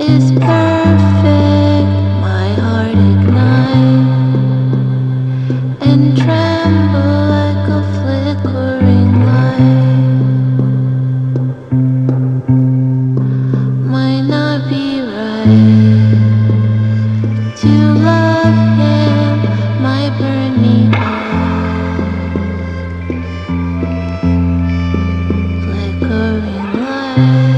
is perfect, my heart ignites and tremble like a flickering light. Might not be right to love him, my burning heart, flickering light.